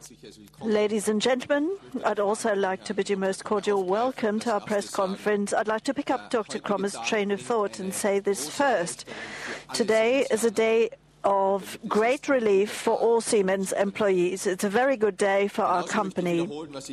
Ladies and gentlemen, I'd also like to bid you most cordial welcome to our press conference. I'd like to pick up Dr. Kromme's train of thought and say this first. Today is a day of great relief for all Siemens employees. It's a very good day for our company.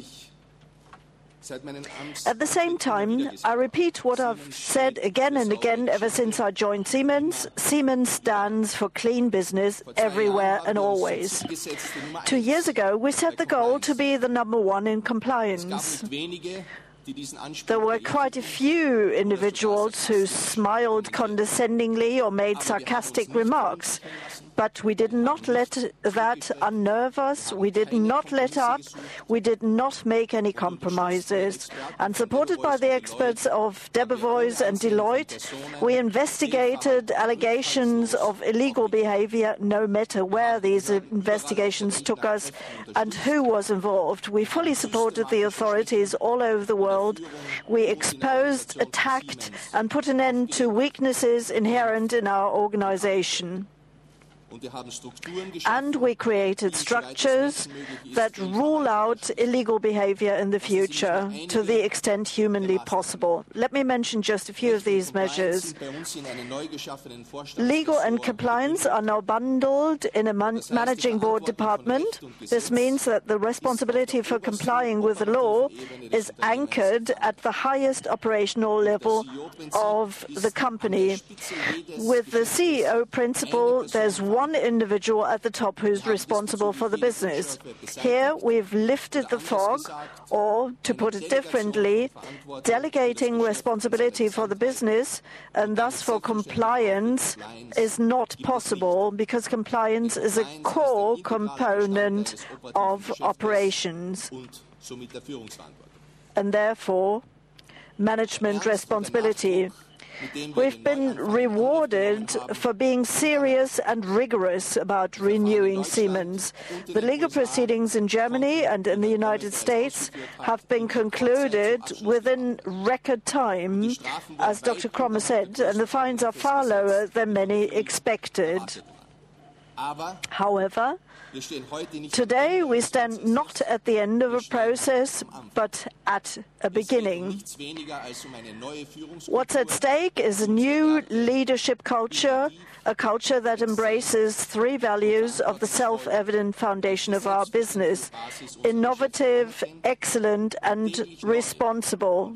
At the same time, I repeat what I've said again and again ever since I joined Siemens. Siemens stands for clean business everywhere and always. 2 years ago, we set the goal to be the #1 in compliance. There were quite a few individuals who smiled condescendingly or made sarcastic remarks. But we did not let that unnerve us. We did not let up. We did not make any compromises. And supported by the experts of Debevoise and Deloitte, we investigated allegations of illegal behavior, no matter where these investigations took us and who was involved. We fully supported the authorities all over the world. We exposed, attacked, and put an end to weaknesses inherent in our organization. And we created structures that rule out illegal behavior in the future to the extent humanly possible. Let me mention just a few of these measures. Legal and compliance are now bundled in a managing board department. This means that the responsibility for complying with the law is anchored at the highest operational level of the company. With the CEO principle, there's one individual at the top who's responsible for the business. Here we've lifted the fog, or to put it differently, delegating responsibility for the business and thus for compliance is not possible because compliance is a core component of operations and therefore management responsibility. We've been rewarded for being serious and rigorous about renewing Siemens. The legal proceedings in Germany and in the United States have been concluded within record time, as Dr. Kromme said, and the fines are far lower than many expected. However, today we stand not at the end of a process, but at a beginning. What's at stake is a new leadership culture, a culture that embraces 3 values of the self-evident foundation of our business: innovative, excellent, and responsible.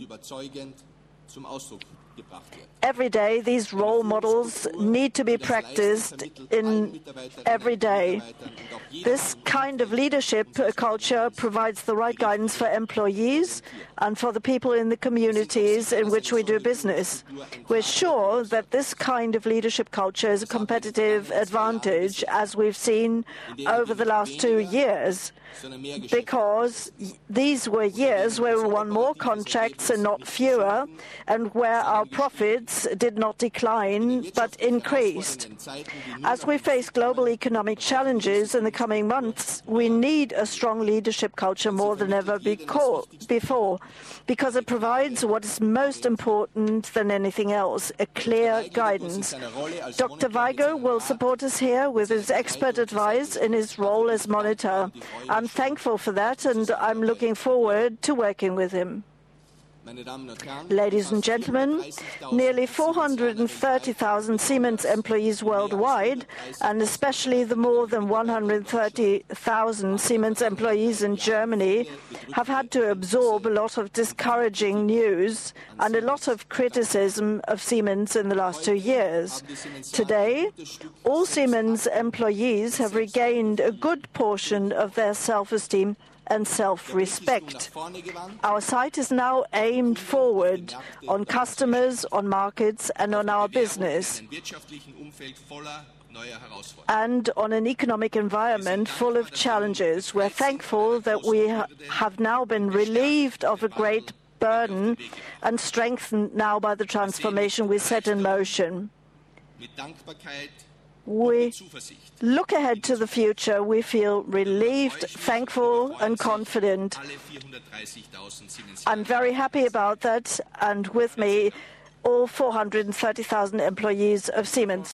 Every day, these role models need to be practiced in every day. This kind of leadership culture provides the right guidance for employees and for the people in the communities in which we do business. We're sure that this kind of leadership culture is a competitive advantage, as we've seen over the last 2 years, because these were years where we won more contracts and not fewer, and where our profits did not decline but increased. As we face global economic challenges in the coming months, we need a strong leadership culture more than ever before, because it provides what is most important than anything else: a clear guidance. Dr. Weiger will support us here with his expert advice in his role as monitor. I'm thankful for that, and I'm looking forward to working with him. Ladies and gentlemen, nearly 430,000 Siemens employees worldwide, and especially the more than 130,000 Siemens employees in Germany, have had to absorb a lot of discouraging news and a lot of criticism of Siemens in the last 2 years. Today, all Siemens employees have regained a good portion of their self-esteem and self-respect. Our sight is now aimed forward on customers, on markets, and on our business, and on an economic environment full of challenges. We're thankful that we have now been relieved of a great burden and strengthened now by the transformation we set in motion. We look ahead to the future. We feel relieved, thankful, and confident. I'm very happy about that, and with me, all 430,000 employees of Siemens.